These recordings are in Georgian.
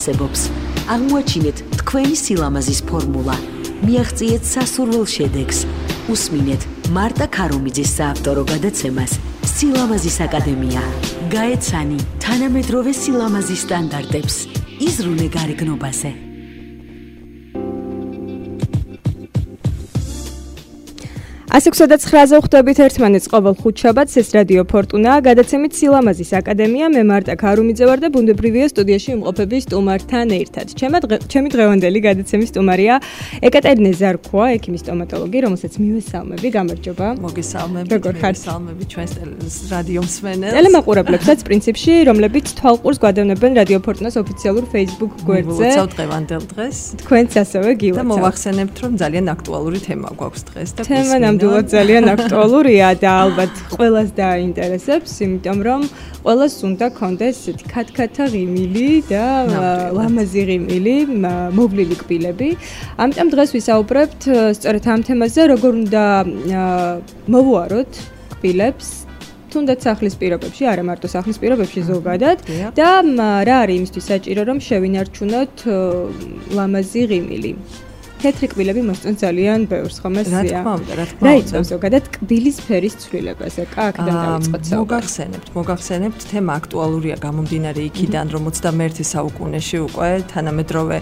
არსებობს. აღმოაჩინეთ თქვენი სილამაზის ფორმულა. მიაღწიეთ სასურველ შედეგს. უსმინეთ მარტა ქარუმიძის საავტორო გადაცემას სილამაზის აკადემია. გაეცანი თანამედროვე სილამაზის სტანდარტებს. იზრუნე გარეგნობაზე. ასე 29-ზე ხვდებით ერთმანეთს ყოველ ხუთშაბათს ეს რადიო ფორტუნაა გადაცემით სილამაზის აკადემია მე მარტა ქარუმიძე ვარ და ბუნებრივია სტუდიაში იმყოფების სტუმართან ერთად. ჩემი დღევანდელი გადაცემის სტუმარია ეკატერინე ზარქვა, ექიმი სტომატოლოგი, რომელსაც მივესალმები. გამარჯობა. მოგესალმებით. როგორ ხართ? მოგესალმებით ჩვენს რადიო მსმენელს. ტელემაყურებლებსაც პრინციპში, რომლებიც თვალყურს გვადევნებენ რადიო ფორტუნას ოფიციალურ Facebook გვერდზე. მოვაცავ დღევანდელ დღეს. თქვენც ასევე გილოცავთ. და მოვახსენებთ, რომ ძალიან აქტუალური თემა გვაქვს დღეს და ნამდვილად ძალიან აქტუალურია და ალბათ ყველას დაინტერესებს, იმიტომ რომ ყველას უნდა კონდეს ქათქათა ღიმილი და ლამაზი ღიმილი, მოვლილი კბილები. ამიტომ დღეს ვისაუბრებთ სწორედ ამ თემაზე, როგორ უნდა მოვუაროთ კბილებს თუნდაც სახლის პირობებში, არა მარტო სახლის პირობებში ზოგადად და რა არის იმისთვის საჭირო, რომ შევინარჩუნოთ ლამაზი ღიმილი. თეთრი კბილები მოსწონს ძალიან ბევრს, ხომ ესეა? რა თქმა უნდა. რა იწევს ზოგადად კბილის ფერის ცვლილებაზე? კაკდან დავიწყოთ საუბარი. მოგახსენებთ, თემა აქტუალურია გამომდინარე იქიდან, რომ 21 საუკუნეში უკვე თანამედროვე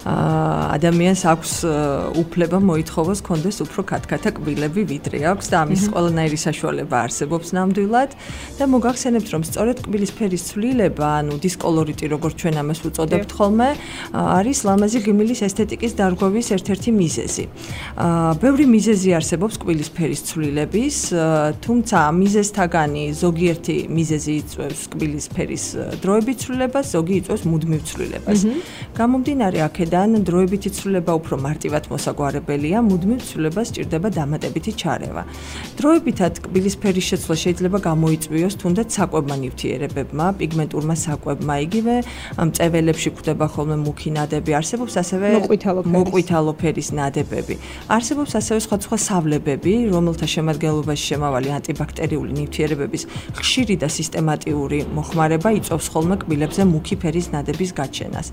ადამიანს აქვს უფლება მოითხოვოს კონდეს უფრო ქათქათა კბილები ვიდრე აქვს და ამის ყველანაირი საშუალება არსებობს ნამდვილად და მოგახსენებთ, რომ სწორედ კბილის ფერის ცვლილება, ანუ დისკოლორიტი, როგორც ჩვენ ამას ვუწოდებთ ხოლმე, არის ლამაზი ღიმილის ესთეტიკის დარღვევის ერთ-ერთი მიზეზი. ბევრი მიზეზი არსებობს კბილის ფერის ცვლილების, თუმცა მიზეზთაგანი ზოგიერთი მიზეზი იწვევს კბილის ფერის დროებით ცვლილებას, ზოგი იწვევს მუდმივ ცვლილებას. გამომდინარე აქედან, დროებითი ცვლილება უფრო მარტივად მოსაგვარებელია, მუდმივ ცვლილებას სჭირდება დამატებითი ჩარევა. დროებითად კბილის ფერის შეცვლა შეიძლება გამოიწვიოს თუნდაც საკვებმა ნივთიერებებმა, პიგმენტურმა საკვებმა, იგივე მწებელებში გვხვდება ხოლმე მუქი ნადები, არსებობს ასევე მოყვითალო ფერის ნადებები. არსებობს ასევე სხვადასხვა სავლებები, რომელთა შემადგენლობაში შემავალი ანტიბაქტერიული ნივთიერებების ხშირი და სისტემატიური მოხმარება იწვევს ხოლმე კბილებზე მუქი ფერის ნადების გაჩენას.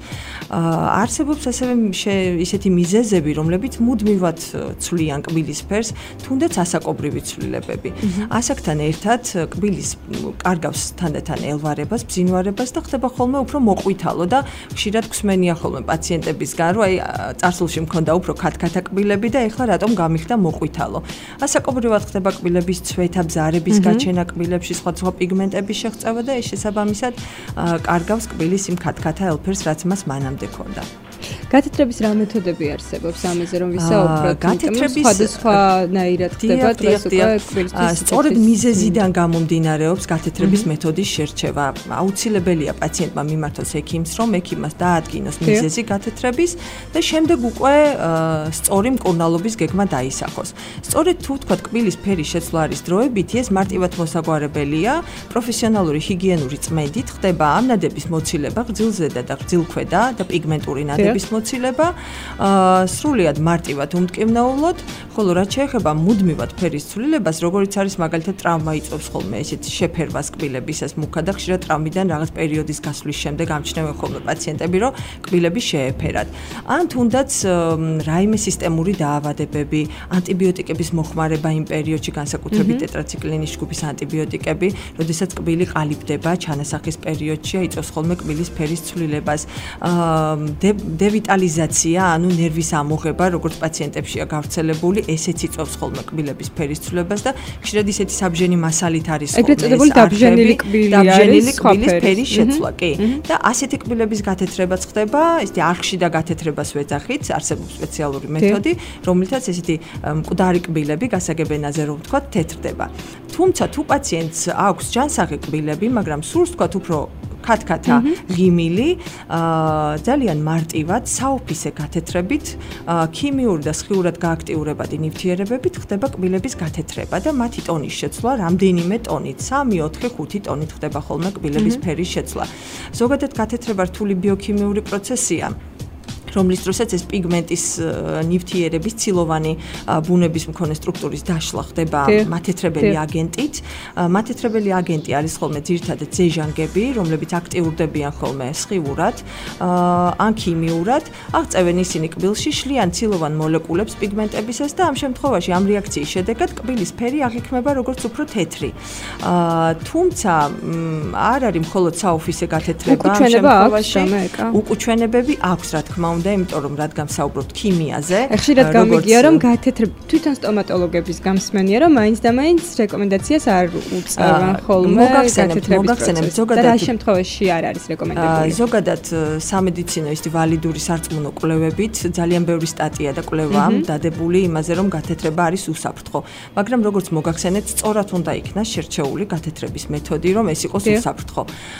არსებობს ასევე ისეთი მიზეზები, რომლებიც მუდმივად ცვლიან კბილის ფერს, თუნდაც ასაკობრივი ცვლილებები. ასაკთან ერთად კბილის კარგავს თანდათან ელვარებას, ბზინვარებას და ხდება ხოლმე უფრო მოყვითალო და ხშირად გვსმენია ხოლმე პაციენტებისგან, რომ აი წარსულში მქონდა უფრო ქათქათა კბილები და ეხლა რატომ გამიხდა მოყვითალო. ასაკობრივად ხდება კბილების ცვეთა, ბზარების გაჩენა კბილებში, სხვადასხვა პიგმენტების შეღწევა და ეს შესაბამისად კარგავს კბილის იმ ქათქათა ელფერს, რაც მას მანამდე ჰქონდა. გათეთრების რა მეთოდები არსებობს ამაზე რომ ვისაუბროთ? გათეთრების სხვადასხვანაირად ხდება დღეს უკვე კბილისთვის. სწორედ მიზეზიდან გამომდინარეობს გათეთრების მეთოდის შერჩევა. აუცილებელია პაციენტმა მიმართოს ექიმს, რომ ექიმას დაადგინოს მიზეზი გათეთრების და შემდეგ უკვე სწორი მკურნალობის გეგმა დაისახოს. სწორედ თუ თქვა კბილის ფერის შეცვლა არის დროებითი, ეს მარტივად მოსაგვარებელია, პროფესიონალური ჰიგიენური წმედით ხდება ამ ნადების მოცილება, გრძილზედა და გრძილქვედა და პიგმენტური ნადების მოცილება, სრულიად მარტივად უმტკივნეულოდ, ხოლო რაც შეეხება მუდმივად ფერის ცვლილებას, როგორიც არის მაგალითად ტრავმა იწვევს ხოლმე ესეთი შეფერვას კბილების ეს მუქა და ხშირად ტრავმიდან რაღაც პერიოდის გასვლის შემდეგ ამჩნევენ ხოლმე პაციენტები, რომ კბილები შეეფერათ. ან თუნდაც რაიმე სისტემური დაავადებები, ანტიბიოტიკების მოხმარება იმ პერიოდში, განსაკუთრებით ტეტრაციკლინის ჯგუფის ანტიბიოტიკები, როდესაც კბილი ყალიბდება ჩანასახის პერიოდში, იწვევს ხოლმე კბილის ფერის ცვლილებას. დევიტალიზაცია, ანუ ნერვის ამოღება, როგორც პაციენტებშია გავრცელებული, ესეც იწვევს ხოლმე კბილების ფერის ცვლილებას და ხშირად ისეთი საბჟენი მასალით არის ხოლმე. ეგრეთ წოდებული დაბჟენილი კბილი არის კბილის ფერის შეცვლა, კი. და ასეთი კბილების გათეთრებაც ხდება, ისეთი არხში და გათეთრებას ვეძახით, არსებობს სპეციალური მეთოდი, რომლითაც ესეთი მკვდარი კბილები გასაგებენაზე რომ ვთქვათ, თეთრდება. თუმცა თუ პაციენტს აქვს ჯანსაღი კბილები, მაგრამ სურს ვთქვათ უფრო ქათქათა ღიმილი, ძალიან მარტივად საოფისე გათეთრებით, ქიმიური და სხიურად გააქტიურებადი ნივთიერებებით ხდება კბილების გათეთრება და მათი ტონის შეცვლა რამდენიმე ტონით, 3, 4, 5 ტონით ხდება ხოლმე კბილების ფერის შეცვლა. ზოგადად გათეთრება რთული ბიოქიმიური პროცესია. რომლის დროსაც ეს პიგმენტის ნივთიერების ცილოვანი ბუნების მქონე სტრუქტურის დაშლა ხდება მათეთრებელი აგენტით. მათეთრებელი აგენტი არის ხოლმე ძირითადად ზეჟანგები, რომლებიც აქტიურდებიან ხოლმე სხივურად, ან ქიმიურად, აღწევენ ისინი კბილში, შლიან ცილოვან მოლეკულებს პიგმენტებისას და ამ შემთხვევაში ამ რეაქციის შედეგად კბილის ფერი აღიქმება როგორც უფრო თეთრი. თუმცა არ არის მხოლოდ საოფისე გათეთრება ამ შემთხვევაში. უკუჩვენებები აქვს, რა თქმა უნდა, იმიტომ რომ რადგან ვსაუბრობთ ქიმიაზე. ხშირად გამიგია რომ გათეთრება თვითონ სტომატოლოგების გამსმენია რომ მაინც და მაინც რეკომენდაციას არ უწევენ ხოლმე გათეთრების ზოგადად რა შემთხვევაში არ არის რეკომენდებული. ზოგადად სამედიცინო ისეთი ვალიდური სარწმუნო კვლევებით ძალიან ბევრი სტატია და კვლევა დადებული იმაზე რომ გათეთრება არის უსაფრთხო, მაგრამ როგორც მოგახსენეთ, სწორად უნდა იქნას შერჩეული გათეთრების მეთოდი, რომ ეს იყოს უსაფრთხო.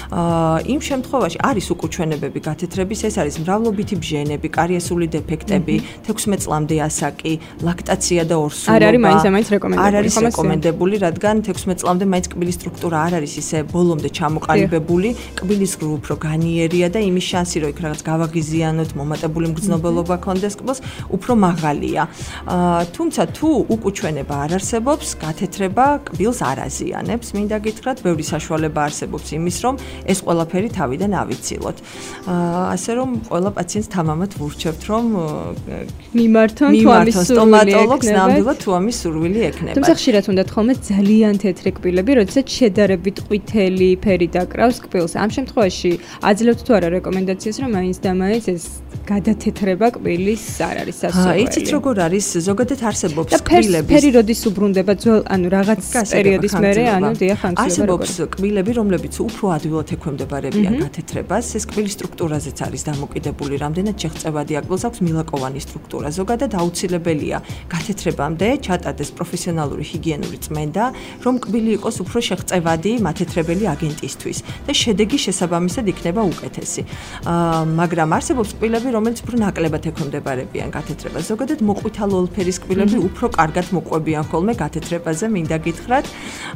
იმ შემთხვევაში არის უკუჩვენებები გათეთრების, ეს არის მრავლობითი ბჟენები, კარიესული დეფექტები, 16 წლამდე ასაკი, ლაქტაცია და ორსულობა. არ არის მაინც რეკომენდებული. არ არის რეკომენდებული, რადგან 16 წლამდე მაინც კბილის სტრუქტურა არ არის ისე ბოლომდე ჩამოყალიბებული, კბილის ღრუ უფრო განიერია და იმის შანსი, რომ იქ რაღაც გავაღიზიანოთ, მომატებული მგრძნობელობა ქონდეს კბილს, უფრო მაღალია. თუმცა თუ უკუჩვენება არ არსებობს, გათეთრება კბილს არ აზიანებს. მინდა გითხრათ, ბევრი საშუალება არსებობს იმის, რომ ეს ყველაფერი თავიდან ავიცილოთ. ასე რომ ყველა პაციენტს თამამად ვურჩევთ, რომ მიმართონ სტომატოლოგს ნამდვილად თუ ამის სურვილი ექნება. თუმცა ხშირად უნდათ ხოლმე ძალიან თეთრი კბილები, როდესაც შედარებით ყვითელი ფერი დაკრავს კბილს. ამ შემთხვევაში აძლევთ თუ არა რეკომენდაციას, რომ მაინც და მაინც ეს გადათეთრება კბილის არ არის სასურველი. იცით როგორ არის, ზოგადად არსებობს კბილების ფერი როდის უბრუნდება ძველ, ანუ რაღაც პერიოდის მერე, ანუ დიახ, არსებობს კბილები, რომლებიც უფრო ადვილად ექვემდებარებიან გათეთრებას. ეს კბილის სტრუქტურაზეც არის დამოკიდებული, რამდენად შეღწევადია კბილს აქვს მილაკოვანი სტრუქტურა. ზოგადად აუცილებელია გათეთრებამდე ჩატარდეს პროფესიონალური ჰიგიენური წმენდა, რომ კბილი იყოს უფრო შეღწევადი მათეთრებელი აგენტისთვის და შედეგი შესაბამისად იქნება უკეთესი. მაგრამ არსებობს კბილები, რომელიც უფრო ნაკლებად ექვემდებარებიან გათეთრებას. ზოგადად მოყვითალო ფერის კბილები უფრო კარგად მოყვებიან ხოლმე გათეთრებაზე, მინდა გითხრათ.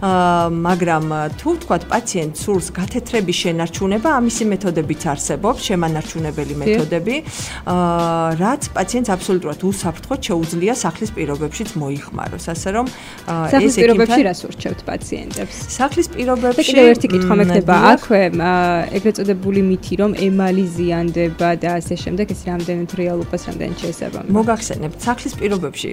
მაგრამ თუ ვთქვათ პაციენტს სურს გათეთრების შენარჩუნება, ამისი მეთოდებიც არსებობს, შემანარჩუნებელი მეთოდები, რაც პაციენტს აბსოლუტურად უსაფრთხოდ შეუძლია სახლის პირობებშიც მოიხმაროს. ასე რომ სახლის პირობებში რას ურჩევთ პაციენტებს? სახლის პირობებში კიდევ ერთი კითხვა მექნება აქვე, ეგრეთ წოდებული მითი, რომ ემალი ზიანდება და ასე შემდეგ, ეს რამდენად რეალობას, რამდენად შეესაბამება? მოგახსენებთ, სახლის პირობებში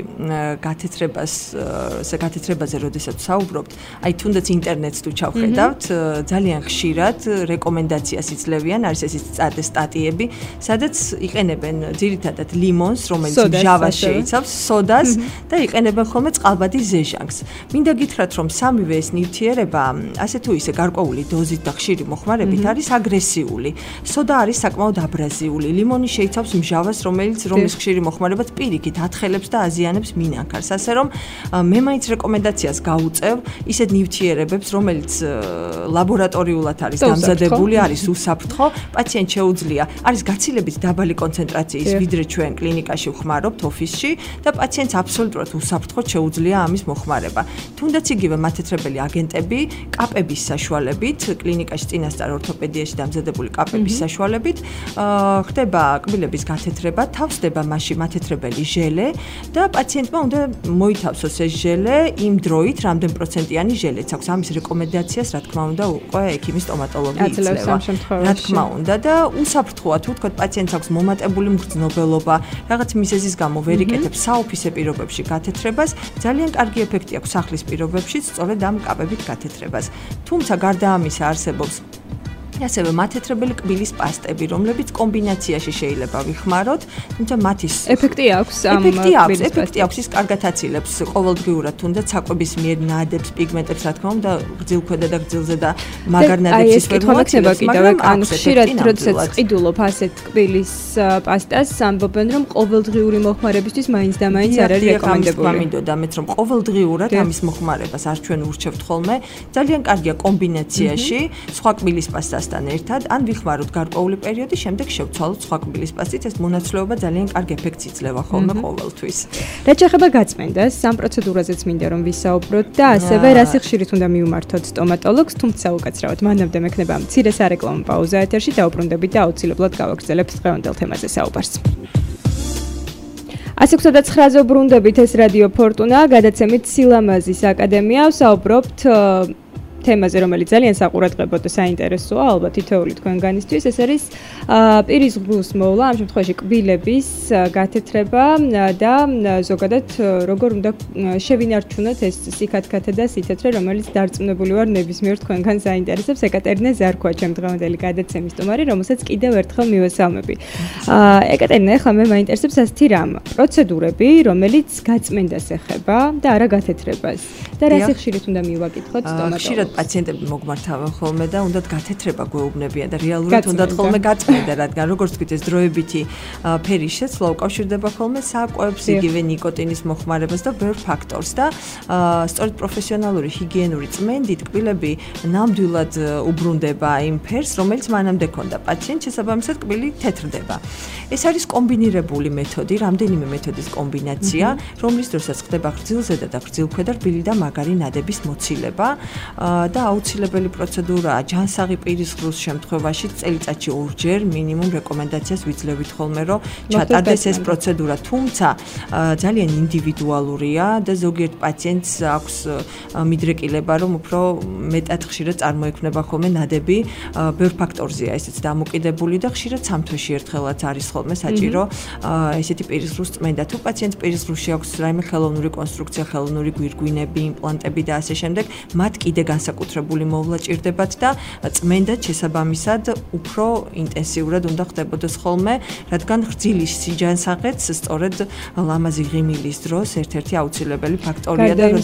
გათეთრებაზე როდესაც ვსაუბრობთ, აი თუნდაც ინტერნეტს თუ ჩავხედავთ, ძალიან ხშირად რეკომენდაციას იძლევიან, არის ესეთი სტატიები, სადაც იყენებენ ძირითადად ლიმონს, რომელიც მჟავას შეიცავს, სოდას და იყენებენ ხოლმე წყალბადის ზეჟანგს. მინდა გითხრათ, რომ სამივე ეს ნივთიერება, ასე თუ ისე გარკვეული დოზით და ხშირი მოხმარებით არის აგრესიული. სოდა არის საკმაოდ აბრაზიული. ლიმონი შეიცავს მჟავას, რომლის ხშირი მოხმარებაც პირიქით ათხელებს და აზიანებს მინანქარს. ასე რომ მე მაინც რეკომენდაციას გავუწევ ისეთ ნივთიერებებს, რომელიც ლაბორატორიულად არის დამზადებული, არის უსაფრთხო, პაციენტს შეუძლია, არის გაცილებით დაბალი კონცენტრაციის, ვიდრე ჩვენ კლინიკაში ვხმარობთ ოფისში და პაციენტს აბსოლუტურად უსაფრთხოდ შეუძლია ამის მოხმარება. თუნდაც იგივე მათეთრებელი აგენტები, კაპების საშუალებით, კლინიკაში წინასწარ ორთოპედიაში დამზადებული კაპების საშუალებით, ხდება კბილების გათეთრება, თავსდება მასში მათეთრებელი ჟელე და პაციენტმა უნდა მოითავსოს ეს ჟელე იმ დროით, რამდენ პროცენტიანი ჟელეც აქვს. ამის რეკომენდაციას, რა თქმა უნდა, უკვე ექიმი სტომატოლოგი იძლევა. რა თქმა უნდა და უსაფრთხოა თუ თქვა პაციენტს აქვს მომატებული მგრძნობელობა, რაღაც მიზეზის გამო ვერ იკეთებს საოფისე პირობებში გათეთრებას, ძალიან კარგი ეფექტი აქვს სახლის პირობებშიც, სწორედ ამ კაპებით გათეთრებას. თუმცა გარდა ამისა არსებობს ასევე მათეთრებელი კბილის პასტები, რომლებიც კომბინაციაში შეიძლება ვიხმაროთ, თუმცა მათი ეფექტი აქვს ამ ეფექტი აქვს, ის კარგად აცილებს ყოველდღიურად თუნდაც საკვების მიერ ნადებს პიგმენტებს, რა თქმა უნდა, გრძილქვედა და გრძილზე და მაგარ ნადებს ვერ მოაცილებს, მაგრამ ხშირად როდესაც ყიდულობ ასეთ კბილის პასტას, ამბობენ, რომ ყოველდღიური მოხმარებისთვის მაინც და მაინც არ არის რეკომენდებული. მინდოდა მეც რომ ყოველდღიურად ამის მოხმარებას არ ჩვენ ურჩევთ ხოლმე, ძალიან კარგია კომბინაციაში სხვა კბილის პასტას ერთად, ან ვიხმაროთ გარკვეული პერიოდი, შემდეგ შევცვალოთ სხვა კბილის პასტით, ეს მონაცვლეობა ძალიან კარგ ეფექტს იძლევა ხოლმე ყოველთვის. რაც შეეხება გაწმენდას, ამ პროცედურაზეც მინდა რომ ვისაუბროთ და ასევე რა სიხშირით უნდა მივმართოთ სტომატოლოგს, თუმცა უკაცრავად მანამდე მექნება მცირე სარეკლამო პაუზა ეთერში, დაუბრუნდებით და აუცილებლად გავაგრძელებთ დღევანდელ თემაზე საუბარს. 109-ზე უბრუნდებით ეს რადიო ფორტუნა, გადაცემით სილამაზის აკადემია, ვსაუბრობთ თემაზე, რომელიც ძალიან საყურადღებო და საინტერესოა, ალბათ თითოეული თქვენგანისთვის, ეს არის პირის ღრუს მოვლა, ამ შემთხვევაში კბილების გათეთრება და ზოგადად როგორ უნდა შევინარჩუნოთ ეს სიკათქათა და სითეთრე, რომელიც დარწმუნებული ვარ ნებისმიერ თქვენგან საინტერესებს. ეკატერინე ზარქოა ჩემი დღევანდელი გადაცემის სტუმარი, რომელსაც კიდევ ერთხელ მივესალმები. ეკატერინე, ახლა მე მაინტერესებს ასეთი რამ, პროცედურები, რომელიც გაწმენდას ეხება და არა გათეთრებას. და რა სიხშირით უნდა მივაკითხოთ სტომატოლოგს? პაციენტები მოგმართავენ ხოლმე და უნდათ გათეთრება გვეუბნებიან და რეალურად უნდათ ხოლმე გაწმენდა, რადგან როგორც ვთქვით, ეს დროებითი ფერის შეცვლა უკავშირდება ხოლმე საკვებს, იგივე ნიკოტინის მოხმარებას და ბევრ ფაქტორს და სწორედ პროფესიონალური ჰიგიენური წმენდით კბილები ნამდვილად უბრუნდება იმ ფერს, რომელიც მანამდე ჰქონდა. პაციენტს შესაბამისად კბილი თეთრდება. ეს არის კომბინირებული მეთოდი, რამდენიმე მეთოდის კომბინაცია, რომლის დროსაც ხდება გრძილზედა და გრძილქვედა რბილი და მაგარი ნადების მოცილება. და აუცილებელი პროცედურაა ჯანსაღი პირის ღრუს შემთხვევაში წელიწადში ორჯერ მინიმუმ რეკომენდაციას ვიძლევით ხოლმე, რომ ჩატარდეს ეს პროცედურა, თუმცა ძალიან ინდივიდუალურია და ზოგიერთ პაციენტს აქვს მიდრეკილება, რომ უფრო მეტად ხშირად წარმოექმნება ხოლმე ნადები, ბევრ ფაქტორზეა ესეც დამოკიდებული და ხშირად სამთვეში ერთხელაც არის ხოლმე საჭირო ესეთი პირის ღრუს წმენდა. თუ პაციენტს პირის ღრუსში აქვს რაიმე ხელოვნური კონსტრუქცია, ხელოვნური გვირგვინები, იმპლანტები და ასე შემდეგ, მათ კიდე განსაკუთრებული მოვლა ჭირდებათ და წმენდა შესაბამისად უფრო ინტენსიურად უნდა ხდებოდეს ხოლმე, რადგან გრძილის სიჯანსაღეც სწორედ ლამაზი ღიმილის დროს ერთ-ერთი აუცილებელი ფაქტორია და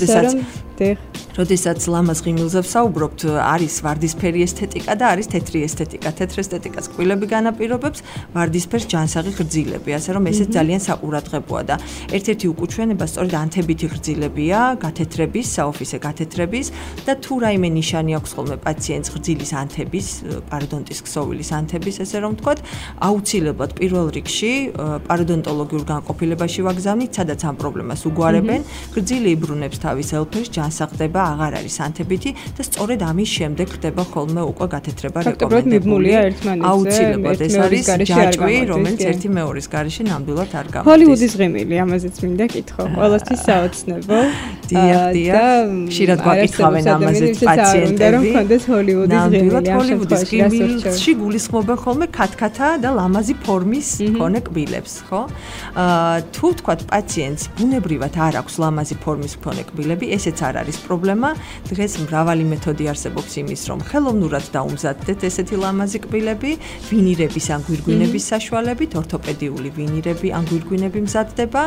როდესაც ლამაზ ღიმილზე ვსაუბრობთ, არის ვარდისფერი ესთეტიკა და არის თეთრი ესთეტიკა. თეთრ ესთეტიკას კბილები განაპირობებს, ვარდისფერს ჯანსაღი გრძილები, ასე რომ ესეც ძალიან საყურადღებოა და ერთ-ერთი უკუჩვენება სწორედ ანთებითი გრძილებია, გათეთრების, საოფისე გათეთრების და თუ რაიმე ნიშანი აქვს ხოლმე პაციენტს გრძილის ანთების, პაროდონტის ქსოვილის ანთების, ესე რომ ვთქვათ, აუცილებლად პირველ რიგში პაროდონტოლოგიურ განყოფილებაში ვაგზავნით, სადაც ამ პრობლემას უგვარებენ, გრძილი იბრუნებს თავის ელფერს, ჯანსაღდება, აღარ არის ანთებითი და სწორედ ამის შემდეგ ხდება ხოლმე უკვე გათეთრება რეკომენდებულია ერთმანეთზე. აუცილებლად ეს არის ჯაჭვი, რომელიც ერთი მეორის გარეშე ნამდვილად არ გამოდის. ჰოლივუდის ღიმილი, ამაზეც მინდა კითხო. ყველასთვის საოცნებო. დიახ. ხშირად გვაკითხავენ ამაზეც პაციენტები. რომ კონდეს ჰოლივუდის ღიმილი. ჰოლივუდის ღიმილში გულისხმობენ ხოლმე ქათქათა და ლამაზი ფორმის მქონე კბილებს, ხო? თუ თქვათ პაციენტს ბუნებრივად არ აქვს ლამაზი ფორმის მქონე კბილები, ესეც არ არის პრობლემა. დღეს მრავალი მეთოდი არსებობს იმის, რომ ხელოვნურად დაუმზადდეთ ესეთი ლამაზი კბილები, ვინირების ან გვირგვინების საშუალებით, ორთოპედიული ვინირები ან გვირგვინები მზადდება.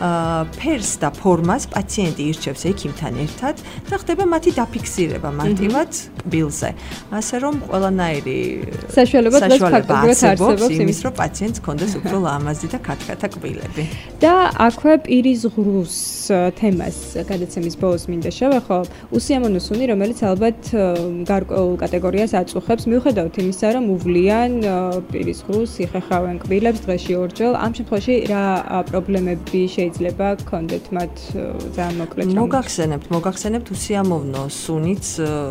ფერს და ფორმას პაციენტი ირჩევს ექიმთან ერთად და ხდება მათი დაფიქსირება მარტივად კბილზე. ასე რომ ყველანაირი საშუალება არსებობს იმის, რომ პაციენტს ჰქონდეს უფრო ლამაზი და ქათქათა კბილები. და აქვე პირის ღრუს თემას გადაცემის ბოლოს მინდა შევეხო, უსიამოვნო სუნი, რომელიც ალბათ გარკვეულ კატეგორიას აწუხებს, მიუხედავად იმისა, რომ უვლიან პირის ღრუს, იხეხავენ კბილებს დღეში ორჯერ, ამ შემთხვევაში რა პრობლემები შეიძლება გქონდეთ მათ ძალიან მოკლედ? მოგახსენებთ უსიამოვნო სუნიც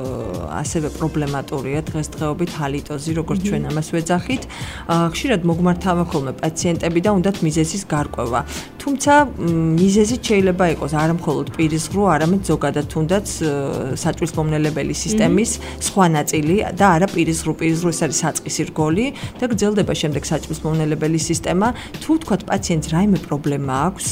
ასევე პრობლემატურია დღესდღეობით ჰალიტოზი, როგორც ჩვენ ამას ვეძახით. ხშირად მოგმართავენ ხოლმე პაციენტები და უნდათ მიზეზის გარკვევა. თუმცა მიზეზი შეიძლება იყოს არა მხოლოდ პირის ღრუ, არამედ ზოგადად თუნდაც საჭმლის მომნელებელი სისტემის სხვა ნაწილი და არა პირის ღრუ. პირის ღრუ ეს არის საწყისი რგოლი და გრძელდება შემდეგ საჭმლის მომნელებელი სისტემა. თუ თქვათ პაციენტს რაიმე პრობლემა აქვს,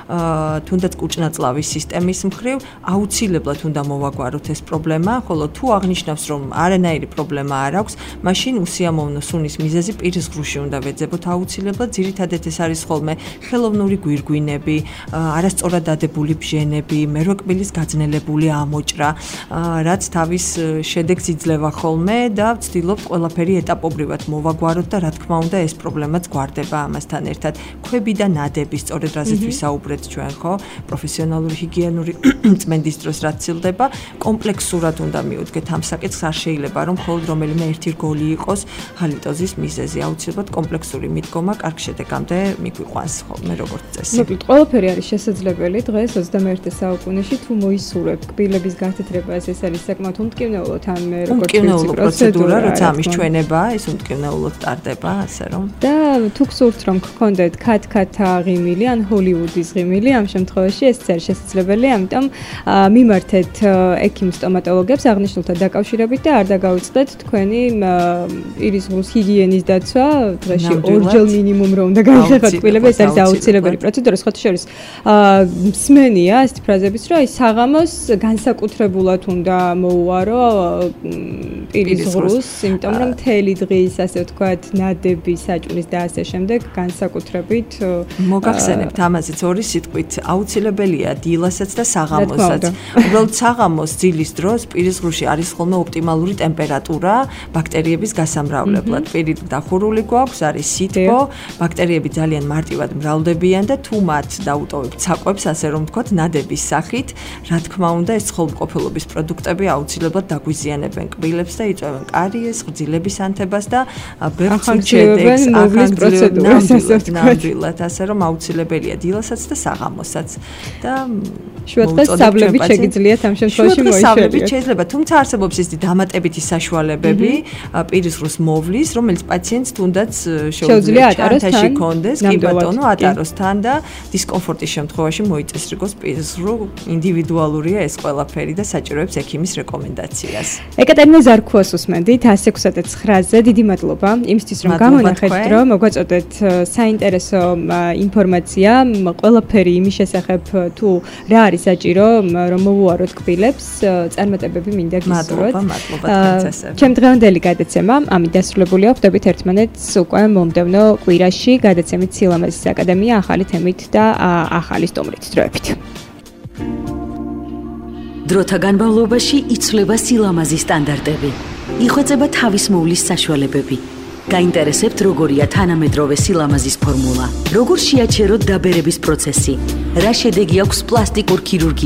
თუნდაც კუჭნაწლავის სისტემის მხრივ, აუცილებლად უნდა მოვაგვაროთ ეს პრობლემა, ხოლო თუ აღნიშნავს, რომ არანაირი პრობლემა არ აქვს, მაშინ უსიამოვნო სუნის მიზეზი პირის ღრუში უნდა ვეძებოთ აუცილებლად. ძირითადად ეს არის ხოლმე ხელოვნური გვირგვინები, არასწორად დადებული ბჟენები, მეროკბილის გაძნელებული ამოჭრა, რაც თავის შედეგს იძლევა ხოლმე და ვცდილობ ყველაფერი ეტაპობრივად მოვაგვაროთ და რა თქმა უნდა ეს პრობლემაც გვარდება ამასთან ერთად. ქვები და ნადები, სწორედ რაზეც ვისაუბრეთ ჩვენ, ხო? პროფესიონალური ჰიგიენური წმენდის დროს რაც ცილდება, კომპლექსურად უნდა მივუდგეთ ამ საკითხს, არ შეიძლება რომ მხოლოდ რომელიმე ერთი რგოლი იყოს ჰალიტოზის მიზეზი. აუცილებლად კომპლექსური მიდგომა კარგ შედეგამდე მიგვიყვანს ხოლმე როგორც წესი. მოკლედ, ყველაფერი არის შესაძლებელი დღეს 21 საუკუნეში თუ მოისურვებ კბილების გათეთრებას, ეს არის საკმაოდ უმტკივნეულოდ ან მე როგორც უმტკივნეულო პროცედურა, როცა ამის ჩვენებაა, ეს უმტკივნეულოდ ტარდება, ასე რომ. და თუ გსურთ რომ გქონდეთ ქათქათა ღიმილი ან ჰოლივუდის ღიმილი, ამ შემთხვევაში ეს არის შესაძლებელი, ამიტომ მიმართეთ ექიმ სტომატოლოგებს აღნიშნულთან დაკავშირებით და არ დაგაუწყდეთ თქვენი პირისღრუს ჰიგიენის დაცვა, დღეში ორჯერ მინიმუმ რომ უნდა გაიხადოთ კბილები, ეს არის აუცილებელი პროცედურა, სხვათა შორის მსმენია ასეთი ფრაზების, რომ აი საღამოს განსაკუთრებულად უნდა მოუარო პირისღრუს, იმიტომ რომ მთელი დღის, ასე ვთქვათ, ნადები, საჭმლის და ასე შემდეგ განსაკუთრებით მოგახსენებთ ამაზეც ორი სიტყვით, აუცილებელია დილასაც და საღამოსაც. უბრალოდ საღამოს ძილის დროს პირისღრუში არის ხოლმე ოპტიმალური ტემპერატურა ბაქტერიების გასამრავლებლად. პირით დახურული გვაქვს, არის სითბო, ბაქტერიები ძალიან მარტივად მრავლდებიან და თუ მათ დაუტოვებთ საკვებს, ასე რომ ვთქვათ, ნადების სახით, რა თქმა უნდა, ეს ცხოლმყოფილობის პროდუქტები აუცილებლად დაგვიზიანებენ კბილებს და იწვევენ კარიეს, ღრძილების ანთებას და ბევრ შედეგს ახანგრძლივებენ, ასე რომ აუცილებელია დილასაც და საღამოსაც. და შუადღეს საბლებით შეგიძლიათ ამ შემთხვევაში მოიშალოთ. შეიძლება, თუმცა არსებობს ისეთი დამატებითი საშუალებები პირისღრუს მოვლის, რომელიც პაციენტს თუნდაც შეუძლია ჩანთაში კონდეს, კი ბატონო, ატაროს თან და დისკომფორტის შემთხვევაში მოიწესრიგოს პირისღრუ. ინდივიდუალურია ეს ყველაფერი და საჭიროებს ექიმის რეკომენდაციას. ეკატერინე ზარქუას უსმენდით 169-ზე. დიდი მადლობა იმისთვის, რომ გამონახეთ, რომ მოგვაწოდეთ საინტერესო ინფორმაცია, ყველაფერი იმის შესახებ თუ რა არის საჭირო, რომ მოვუაროთ კბილებს, წარმატებები მინდა გისურვოთ. მადლობა თქვენცესები. ჩემ დღევანდელი გადაცემა ამით დასრულებულია. ხვდებით ერთმანეთს უკვე მომდევნო კვირაში გადაცემით სილამაზის აკადემია ახალი თემით და ახალი სტუმრით. დროებით. დროთა განმავლობაში იცვლება სილამაზის სტანდარტები. იხვეწება თავის მოვლის საშუალებები. გაინტერესებთ როგორია თანამედროვე სილამაზის ფორმულა? როგორ შეაჩეროთ დაბერების პროცესი? რა შედეგი აქვს პლასტიკურ ქირურგიას?